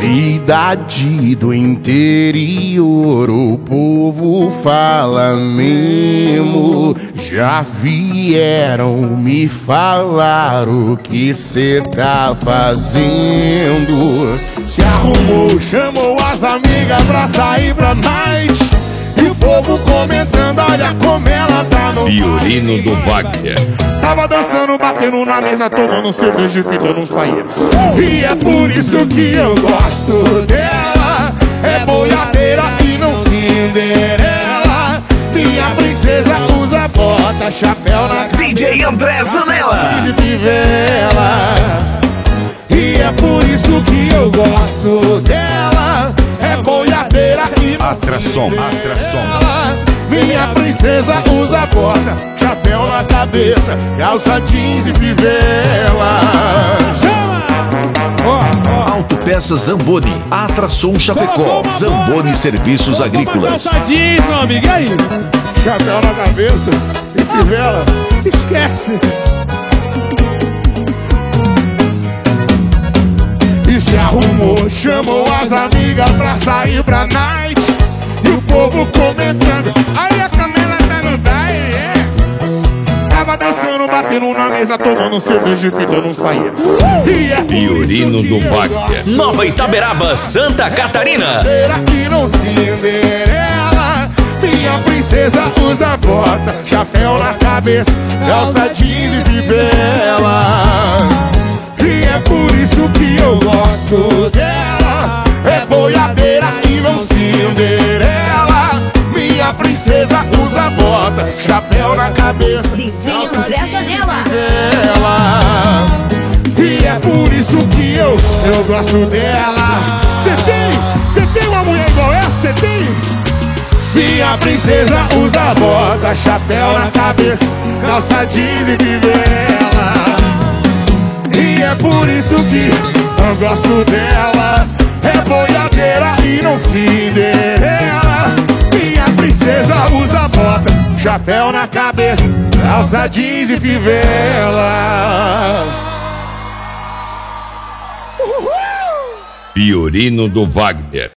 Cidade do interior, o povo fala mesmo. Já vieram me falar o que cê tá fazendo. Se arrumou, chamou as amigas pra sair pra night. E o povo comentando, olha como ela tá no Violino do Wagner. Tava dançando, batendo na mesa, tomando cerveja e pintando uns paeiros. E é por isso que eu gosto dela. É boiadeira e não Cinderela. Minha princesa usa bota, chapéu na cabeça, DJ André Zanella. de fivela. E é por isso que eu gosto dela. É boiadeira e não Atração. Minha princesa usa bota, chapéu na cabeça, calça jeans e fivela. Chama! Autopeças Zamboni, Atração Chapecó, Zamboni Serviços Agrícolas. Calça jeans, meu amigo, e aí? Chapéu na cabeça e fivela, esquece. E se arrumou, chamou as amigas pra sair pra night. E o povo comentando, aí a Camila tá no daí, é. Tava dançando, batendo na mesa, tomando cerveja e pintando uns paeiros. E é por Violino isso do que eu Wagner. gosto Nova Itaberaba, Santa Catarina. e não Cinderela. Minha princesa usa bota, chapéu na cabeça, calça jeans e fivela. E é por isso que eu gosto dela. É boiadeira e não Cinderela. Minha princesa usa bota, chapéu na cabeça, Lindinho André Zanella. e é por isso que eu gosto dela. Cê tem uma mulher igual essa? Cê tem? Minha princesa usa bota, chapéu na cabeça, calça jeans e fivela. E é por isso que eu gosto dela. É boiadeira e não Cinderela. Minha princesa usa bota, chapéu na cabeça, calça jeans e fivela. Violino do Wagner.